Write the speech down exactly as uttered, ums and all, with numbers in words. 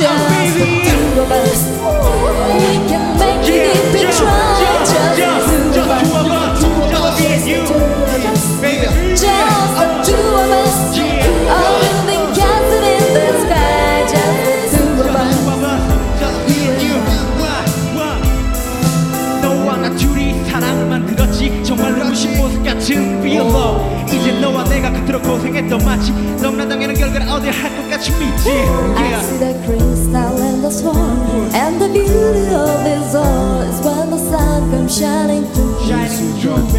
just the two of us. We can make it if we try. Just the two of us. Just the two of us. Just the two of us. Oh, building castles in the sky. Just the two of us. 너와 나 둘이 사랑을 만들었지. 정말 눈부신 보석 같은 real love. 이제 너와 내가 그토록 고생했던 마치 너무나 당연한 결과를 얻어야 할 것 같이 믿지. I see the crystal and the swan, and the beauty of this all is when the sun comes shining through. Shining through.